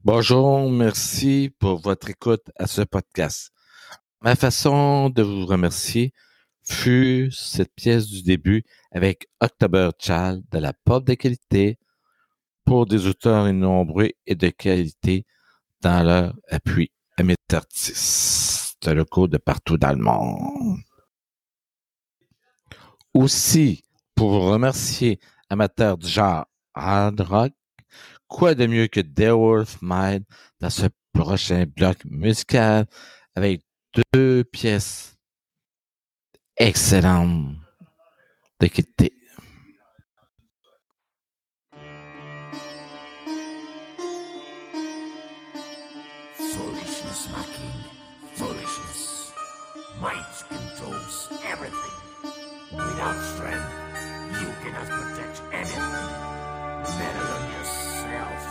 Bonjour, merci pour votre écoute à ce podcast. Ma façon de vous remercier fut cette pièce du début avec October Child de la pop de qualité pour des auteurs nombreux et de qualité dans leur appui à mes artistes locaux de partout dans le monde. Aussi, pour vous remercier, amateurs du genre hard rock, quoi de mieux que Wolf Mind dans ce prochain bloc musical avec deux pièces excellentes de qualité. Foolishness, my king. Foolishness. Might controls everything. Without strength, you cannot protect anything. Meddle on yourself.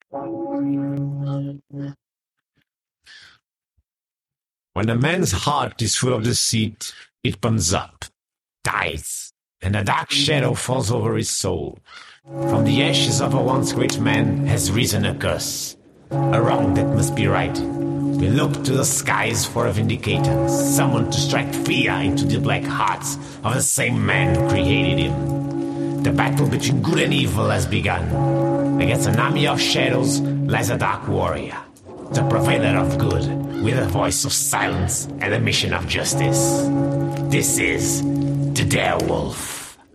When a man's heart is full of deceit, it burns up, dies, and a dark shadow falls over his soul. From the ashes of a once great man has risen a curse, a wrong that must be right. We look to the skies for a vindicator, someone to strike fear into the black hearts of the same man who created him. The battle between good and evil has begun. Against an army of shadows lies a dark warrior, the prevailer of good, with a voice of silence and a mission of justice. This is the Direwolf.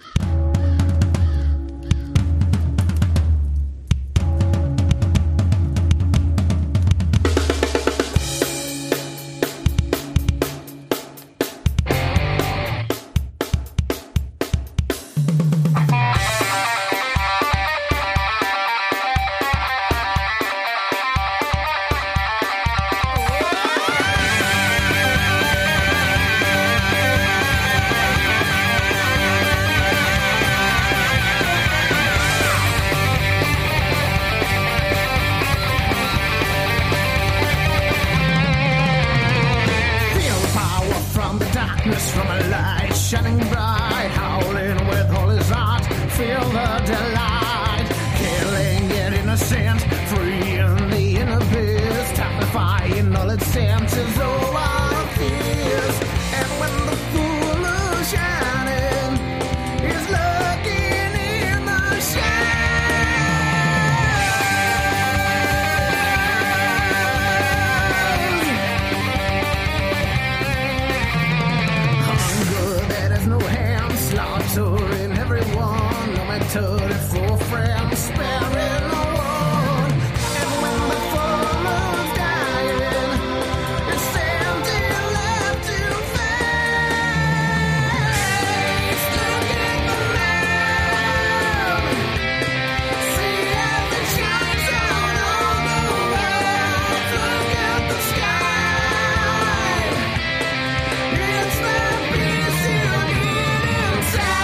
From a light shining bright, howling with all his heart, feel the delight, killing yet innocent, freeing the inner beast, amplifying all its senses, all our fears. And when the full moon shining is looking in the slaughtering everyone, no matter for friends, sparing no one. And when the full moon's dying, it's empty left to face. Look at the man, see as it shines out on the world. Look at the sky, it's the peace you need inside.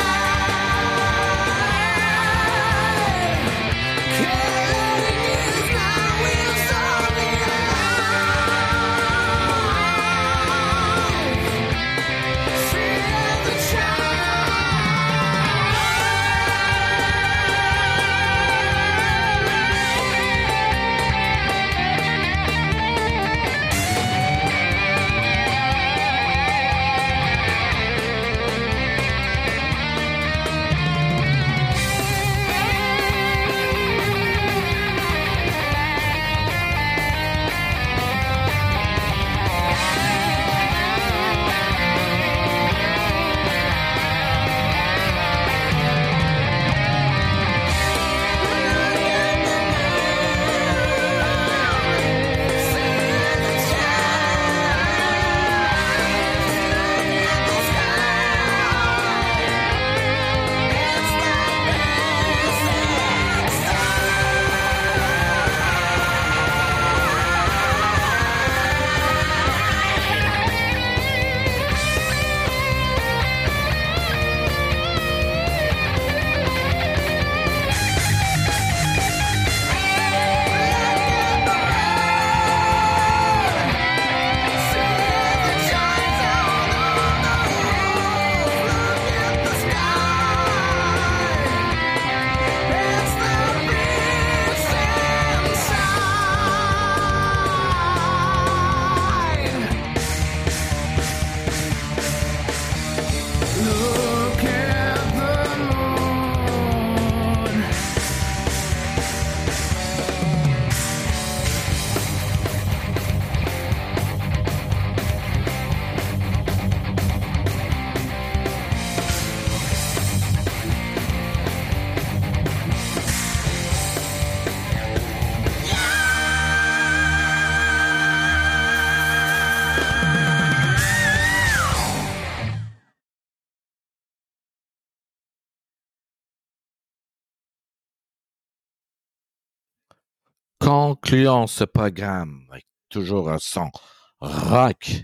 Concluons ce programme avec toujours un son rock,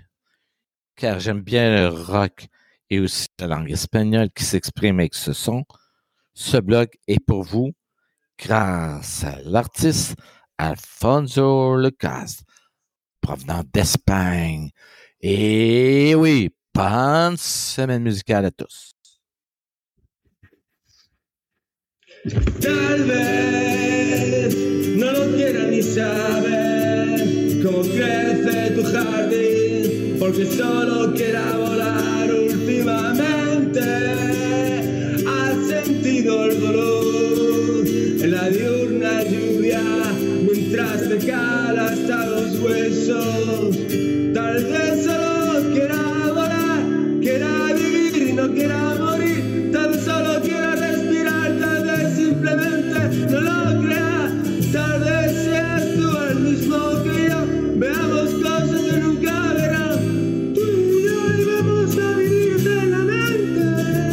car j'aime bien le rock et aussi la langue espagnole qui s'exprime avec ce son. Ce blog est pour vous grâce à l'artiste Alfonso Lucas, provenant d'Espagne. Et oui, bonne semaine musicale à tous. Tal vez no lo quieras ni saber cómo crece tu jardín, porque solo quiera volar últimamente. Has sentido el dolor en la diurna lluvia mientras te cala hasta los huesos. Tal vez solo quiera volar, quiera vivir y no quiera morir. Tal vez solo quiera respirar, tal vez simplemente no lo crea. Tal vez seas tú el mismo que yo. Veamos cosas que nunca verán. Tú y yo y vamos a vivir eternamente.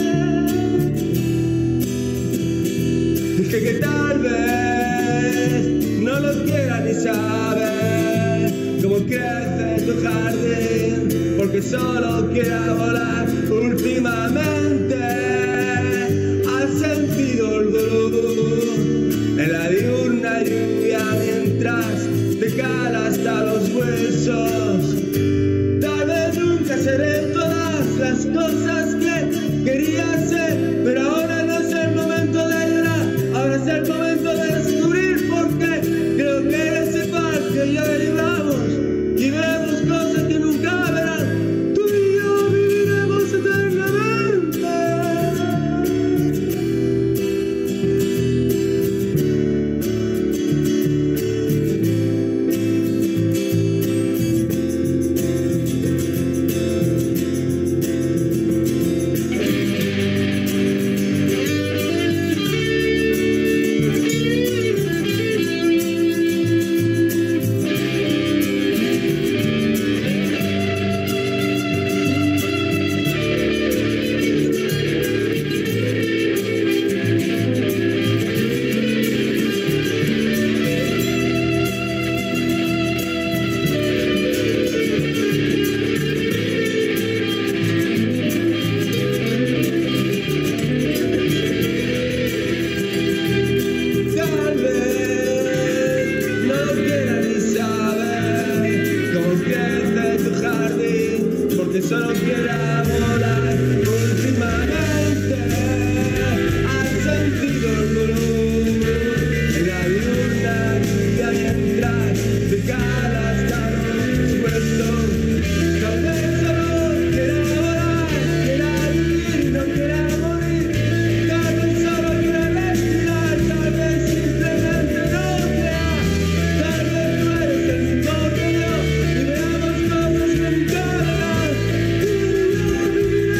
Dije que tal vez no lo quiera ni saber cómo crece tu jardín, porque solo quiera volar últimamente. Has sentido el dolor en la diurna lluvia mientras te cala hasta los huesos. Tal vez nunca seré todas las cosas que quería ser, pero ahora no es el momento de llorar, ahora es el momento de descubrir, porque creo que eres igual que yo y vamos y veremos cosas que nunca verán. Tú y yo viviremos eternamente. Tal vez no lo quiera ni saber cómo crece tu jardín, porque solo quiera volar últimamente. Has sentido el dolor en la diurna lluvia mientras te cala hasta los huesos. Tal vez solo quiera volar, quiera vivir y no quiera morir. Tal vez solo quiera respirar, tal vez simplemente no crea. Tal vez tú eres el mismo que yo y veamos cosas que nunca verás. Tú y yo viviremos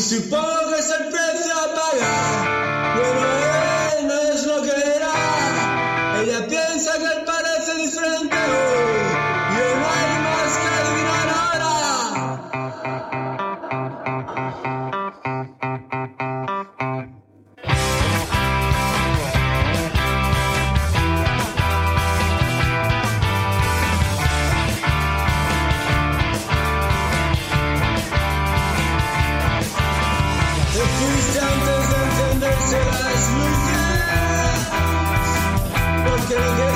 supongo que es el precio a pagar. Bueno, él no es lo que era. Ella piensa que él parece diferente hoy. Y no hay más que adivinar ahora. Te fuiste antes de encenderse las luces, porque no